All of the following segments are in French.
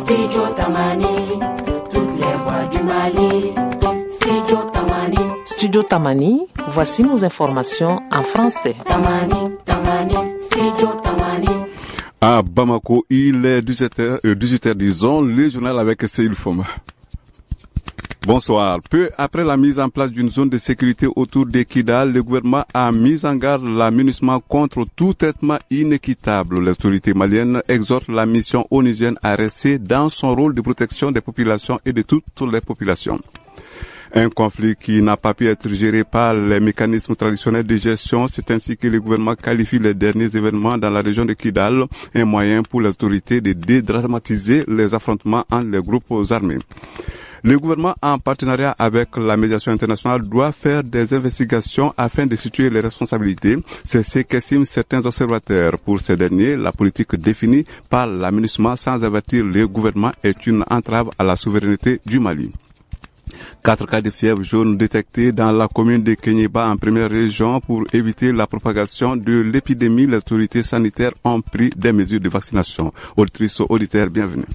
Studio Tamani, toutes les voix du Mali. Studio Tamani. Studio Tamani, voici nos informations en français. Tamani, Tamani, Studio Tamani. À Bamako, il est 18h, disons, le journal avec Seil Foma. Bonsoir. Peu après la mise en place d'une zone de sécurité autour de Kidal, le gouvernement a mis en garde la MINUSMA contre tout traitement inéquitable. L'autorité malienne exhorte la mission onusienne à rester dans son rôle de protection des populations et de toutes les populations. Un conflit qui n'a pas pu être géré par les mécanismes traditionnels de gestion, c'est ainsi que le gouvernement qualifie les derniers événements dans la région de Kidal, un moyen pour les autorités de dédramatiser les affrontements entre les groupes armés. Le gouvernement, en partenariat avec la médiation internationale, doit faire des investigations afin de situer les responsabilités. C'est ce qu'estiment certains observateurs. Pour ces derniers, la politique définie par la MINUSMA sans avertir le gouvernement est une entrave à la souveraineté du Mali. 4 cas de fièvre jaune détectés dans la commune de Kenyeba en première région. Pour éviter la propagation de l'épidémie, les autorités sanitaires ont pris des mesures de vaccination. Auditrices, auditeurs, bienvenue.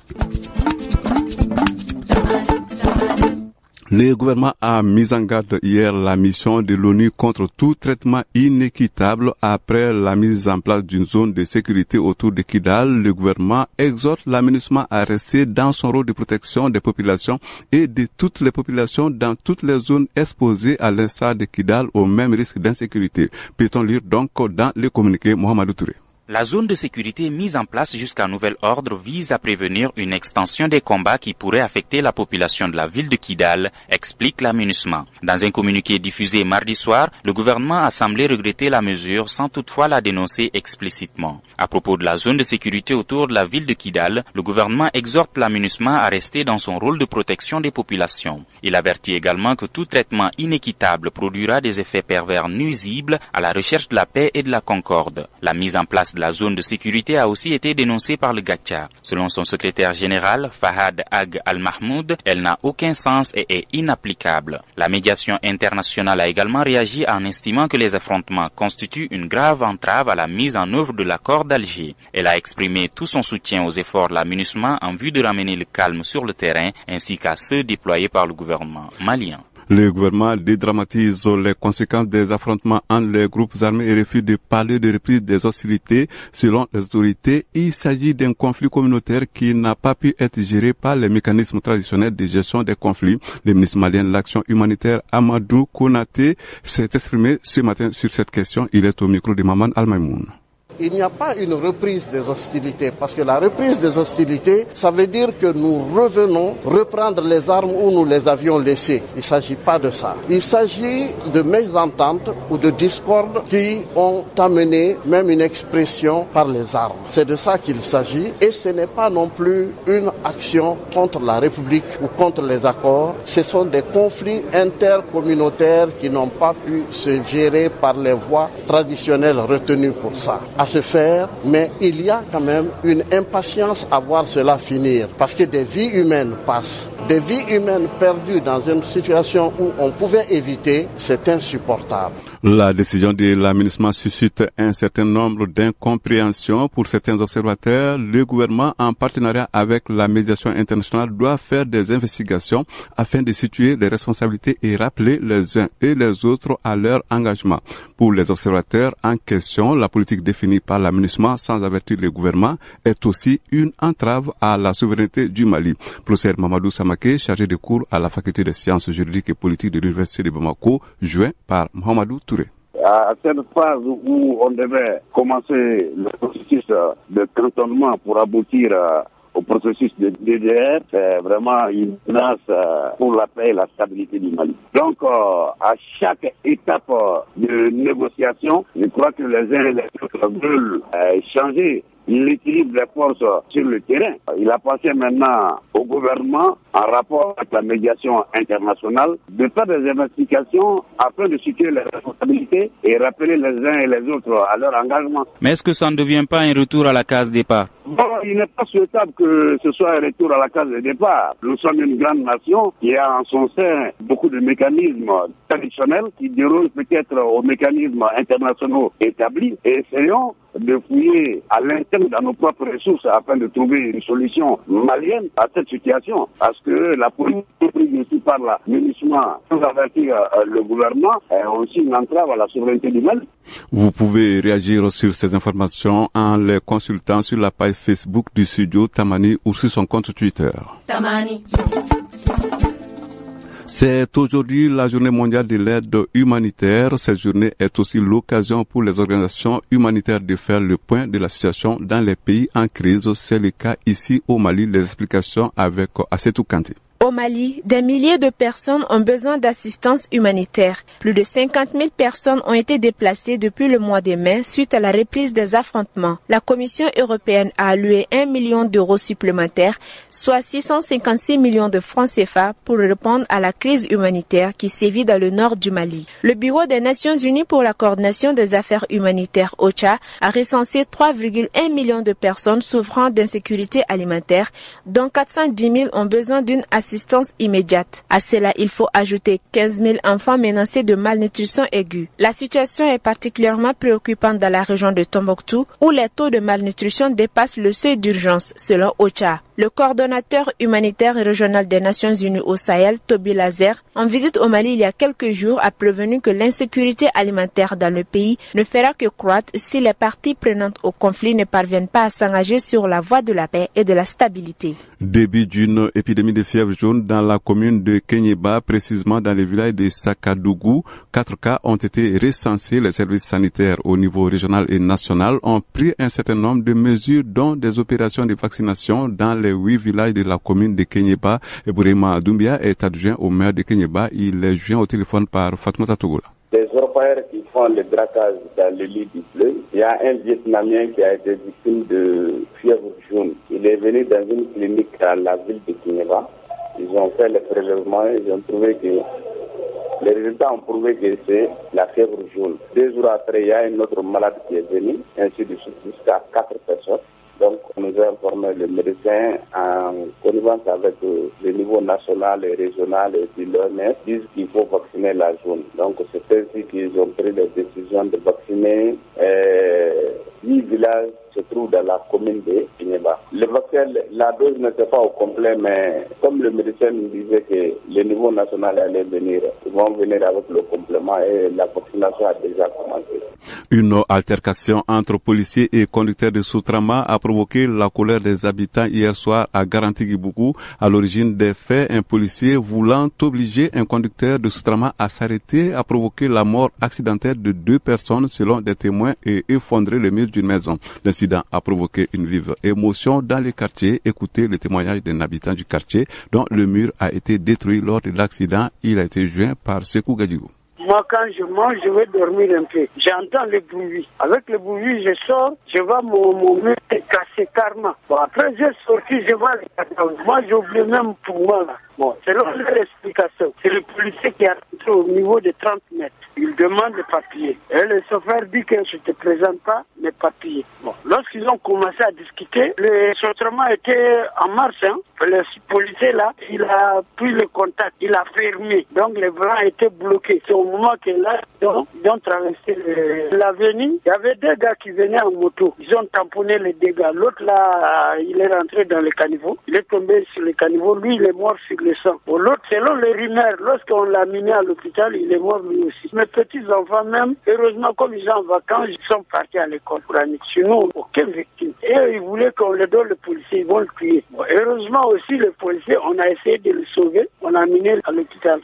Le gouvernement a mis en garde hier la mission de l'ONU contre tout traitement inéquitable après la mise en place d'une zone de sécurité autour de Kidal. Le gouvernement exhorte la MINUSMA à rester dans son rôle de protection des populations et de toutes les populations dans toutes les zones exposées à l'instar de Kidal au même risque d'insécurité. Peut-on lire donc dans le communiqué Mohamedou Touré. La zone de sécurité mise en place jusqu'à nouvel ordre vise à prévenir une extension des combats qui pourraient affecter la population de la ville de Kidal, explique la MINUSMA. Dans un communiqué diffusé mardi soir, le gouvernement a semblé regretter la mesure sans toutefois la dénoncer explicitement. À propos de la zone de sécurité autour de la ville de Kidal, le gouvernement exhorte la MINUSMA à rester dans son rôle de protection des populations. Il avertit également que tout traitement inéquitable produira des effets pervers nuisibles à la recherche de la paix et de la concorde. La mise en place de la zone de sécurité a aussi été dénoncée par le Gacha. Selon son secrétaire général, Fahad Ag Al-Mahmoud, elle n'a aucun sens et est inapplicable. La médiation internationale a également réagi en estimant que les affrontements constituent une grave entrave à la mise en œuvre de l'accord d'Alger. Elle a exprimé tout son soutien aux efforts de la MINUSMA en vue de ramener le calme sur le terrain ainsi qu'à ceux déployés par le gouvernement malien. Le gouvernement dédramatise les conséquences des affrontements entre les groupes armés et refuse de parler de reprise des hostilités. Selon les autorités, il s'agit d'un conflit communautaire qui n'a pas pu être géré par les mécanismes traditionnels de gestion des conflits. Le ministre malien de l'Action humanitaire Amadou Konaté s'est exprimé ce matin sur cette question. Il est au micro de Maman Al-Maïmoun. Il n'y a pas une reprise des hostilités, parce que la reprise des hostilités, ça veut dire que nous revenons reprendre les armes où nous les avions laissées. Il ne s'agit pas de ça. Il s'agit de mésententes ou de discordes qui ont amené même une expression par les armes. C'est de ça qu'il s'agit, et ce n'est pas non plus une action contre la République ou contre les accords. Ce sont des conflits intercommunautaires qui n'ont pas pu se gérer par les voies traditionnelles retenues pour ça. À se faire, mais il y a quand même une impatience à voir cela finir, parce que des vies humaines passent. Des vies humaines perdues dans une situation où on pouvait éviter, c'est insupportable. La décision de la MINUSMA suscite un certain nombre d'incompréhensions pour certains observateurs. Le gouvernement, en partenariat avec la médiation internationale, doit faire des investigations afin de situer les responsabilités et rappeler les uns et les autres à leur engagement. Pour les observateurs en question, la politique définie par la MINUSMA sans avertir le gouvernement est aussi une entrave à la souveraineté du Mali. Professeur Mamadou Samaké, chargé de cours à la faculté des sciences juridiques et politiques de l'université de Bamako, joint par Mohamedou Touré. À cette phase où on devait commencer le processus de cantonnement pour aboutir au processus de DDR, c'est vraiment une menace pour la paix et la stabilité du Mali. Donc, à chaque étape de négociation, je crois que les uns et les autres veulent changer l'équilibre des forces sur le terrain. Il appartient maintenant au gouvernement, en rapport avec la médiation internationale, de faire des investigations afin de situer les responsabilités et rappeler les uns et les autres à leur engagement. Mais est-ce que ça ne devient pas un retour à la case départ? Bon, il n'est pas souhaitable que ce soit un retour à la case de départ. Nous sommes une grande nation qui a en son sein beaucoup de mécanismes traditionnels qui dérogent peut-être aux mécanismes internationaux établis et essayons de fouiller à l'interne dans nos propres ressources afin de trouver une solution malienne à cette situation. Parce que la politique prise aussi par la MINUSMA sans avertir le gouvernement est aussi une entrave à la souveraineté du Mali. Vous pouvez réagir sur ces informations en les consultant sur la page Facebook du studio Tamani ou sur son compte Twitter. Tamani. C'est aujourd'hui la journée mondiale de l'aide humanitaire. Cette journée est aussi l'occasion pour les organisations humanitaires de faire le point de la situation dans les pays en crise. C'est le cas ici au Mali. Les explications avec Assetou Kanté. Au Mali, des milliers de personnes ont besoin d'assistance humanitaire. Plus de 50 000 personnes ont été déplacées depuis le mois de mai suite à la reprise des affrontements. La Commission européenne a alloué 1 million d'euros supplémentaires, soit 656 millions de francs CFA pour répondre à la crise humanitaire qui sévit dans le nord du Mali. Le Bureau des Nations Unies pour la coordination des affaires humanitaires OCHA a recensé 3,1 millions de personnes souffrant d'insécurité alimentaire, dont 410 000 ont besoin d'une assistance immédiate. À cela, il faut ajouter 15 000 enfants menacés de malnutrition aiguë. La situation est particulièrement préoccupante dans la région de Tombouctou, où les taux de malnutrition dépassent le seuil d'urgence, selon OCHA. Le coordonnateur humanitaire régional des Nations Unies au Sahel, Toby Lazer, en visite au Mali il y a quelques jours, a prévenu que l'insécurité alimentaire dans le pays ne fera que croître si les parties prenantes au conflit ne parviennent pas à s'engager sur la voie de la paix et de la stabilité. Début d'une épidémie de fièvre jaune dans la commune de Kenyeba, précisément dans le village de Sakadougou. 4 cas ont été recensés. Les services sanitaires au niveau régional et national ont pris un certain nombre de mesures, dont des opérations de vaccination dans les 8 villages de la commune de Kenyeba. Et Bourema Doumbia est adjoint au maire de Kenyeba. Il est joint au téléphone par Fatmata Togola. Des orpailleurs qui font le braquage dans le lit du fleuve. Il y a un Vietnamien qui a été victime de fièvre jaune. Il est venu dans une clinique à la ville de Kenyeba. Ils ont fait le prélèvement et ils ont trouvé que les résultats ont prouvé que c'est la fièvre jaune. 2 jours après, il y a un autre malade qui est venu, ainsi de suite jusqu'à 4 personnes. Donc, on nous a informé le médecin en connivence avec le niveau national et régional et puis l'OMS disent qu'il faut vacciner la jaune. Donc, c'est ainsi qu'ils ont pris la décision de vacciner 8 villages se trouvent dans la commune de Kenyeba. Le vaccin, la dose n'était pas au complet, mais comme le médecin nous disait que le niveau national allait venir, ils vont venir avec le complément et la vaccination a déjà commencé. Une altercation entre policiers et conducteurs de Soutrama a provoqué la colère des habitants hier soir à Garantigui-Bougou. À l'origine des faits, un policier voulant obliger un conducteur de Soutrama à s'arrêter a provoqué la mort accidentelle de 2 personnes selon des témoins et effondré le mur d'une maison. L'incident a provoqué une vive émotion dans le quartier. Écoutez le témoignage d'un habitant du quartier dont le mur a été détruit lors de l'accident. Il a été joint par Sekou Gadjigou. Moi, quand je mange, je vais dormir un peu. J'entends le bruit. Avec le bruit, je sors, je vois mon mur cassé carrément. Bon, après, j'ai sorti, je vois les cadavres. Moi, j'ai oublié même pour moi, là. Bon, selon leur explication, c'est le policier qui a rentré au niveau de 30 mètres. Il demande les papiers. Et le chauffeur dit que je ne te présente pas mes papiers. Bon, lorsqu'ils ont commencé à discuter, le chauffeur était en marche. Le policier là, il a pris le contact, il a fermé. Donc les bras étaient bloqués. C'est au moment que là, ils ont traversé l'avenue. Il y avait 2 gars qui venaient en moto. Ils ont tamponné les dégâts. L'autre là, il est rentré dans le caniveau. Il est tombé sur le caniveau. Lui, il est mort sur le sang. Bon, l'autre, selon les rumeurs, lorsqu'on l'a mené à l'hôpital, il est mort lui aussi. Mes petits-enfants même, heureusement, comme ils sont en vacances, ils sont partis à l'école pour la nuit. Sinon, aucune victime. Et ils voulaient qu'on le donne le policier. Ils vont le tuer. Bon, heureusement aussi, le policier, on a essayé de le sauver. On l'a mené à l'hôpital.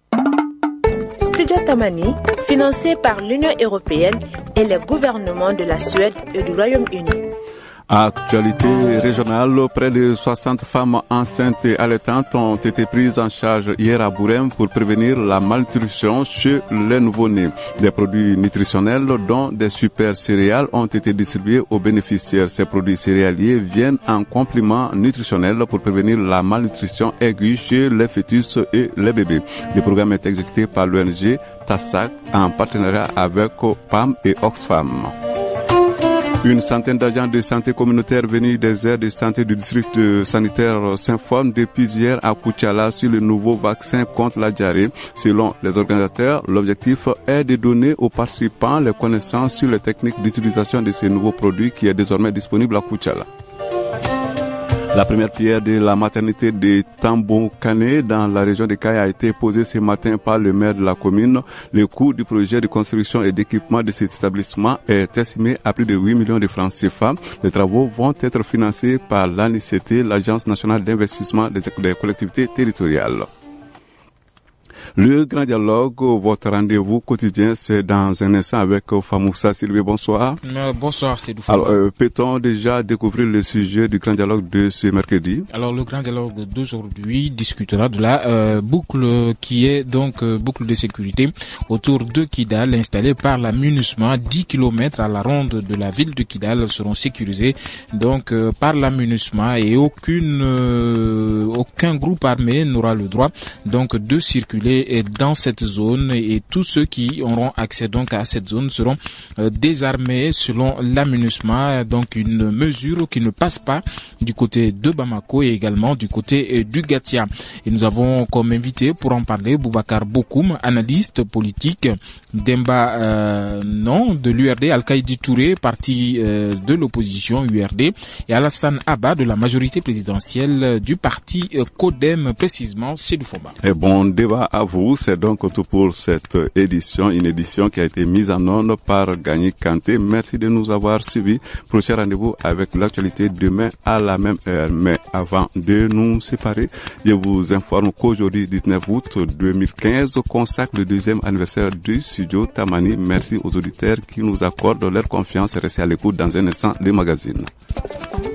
Studio Tamani, financé par l'Union européenne et les gouvernements de la Suède et du Royaume-Uni. Actualité régionale, près de 60 femmes enceintes et allaitantes ont été prises en charge hier à Bourem pour prévenir la malnutrition chez les nouveau-nés. Des produits nutritionnels, dont des super céréales, ont été distribués aux bénéficiaires. Ces produits céréaliers viennent en complément nutritionnel pour prévenir la malnutrition aiguë chez les fœtus et les bébés. Le programme est exécuté par l'ONG TASAC en partenariat avec PAM et Oxfam. Une centaine d'agents de santé communautaire venus des aires de santé du district sanitaire s'informent depuis hier à Koutiala sur le nouveau vaccin contre la diarrhée. Selon les organisateurs, l'objectif est de donner aux participants les connaissances sur les techniques d'utilisation de ces nouveaux produits qui est désormais disponible à Koutiala. La première pierre de la maternité de Tambon-Kané dans la région de Kaya a été posée ce matin par le maire de la commune. Le coût du projet de construction et d'équipement de cet établissement est estimé à plus de 8 millions de francs CFA. Les travaux vont être financés par l'ANICT, l'Agence nationale d'investissement des collectivités territoriales. Le grand dialogue, votre rendez-vous quotidien, c'est dans un instant avec Famoussa Sylvie. Bonsoir. Bonsoir, c'est Doufou. Alors, peut-on déjà découvrir le sujet du grand dialogue de ce mercredi? Alors, le grand dialogue d'aujourd'hui discutera de la boucle qui est donc boucle de sécurité autour de Kidal, installée par la MINUSMA. 10 km à la ronde de la ville de Kidal seront sécurisés donc par la MINUSMA et aucun groupe armé n'aura le droit donc de circuler dans cette zone et tous ceux qui auront accès donc à cette zone seront désarmés selon la MINUSMA, donc une mesure qui ne passe pas du côté de Bamako et également du côté du Gatia. Et nous avons comme invité pour en parler Boubacar Bokoum, analyste politique, Demba de l'URD, Al-Kaïdi Touré, parti de l'opposition URD, et Alassane Abba de la majorité présidentielle du parti Codem, précisément Sédou Fomba. Et bon débat à vous, c'est donc tout pour cette édition, une édition qui a été mise en onde par Gagné Kanté. Merci de nous avoir suivis. Prochain rendez-vous avec l'actualité demain à la même heure. Mais avant de nous séparer, je vous informe qu'aujourd'hui, 19 août 2015, consacre le 2e anniversaire du studio Tamani. Merci aux auditeurs qui nous accordent leur confiance. Restez à l'écoute dans un instant, le magazine.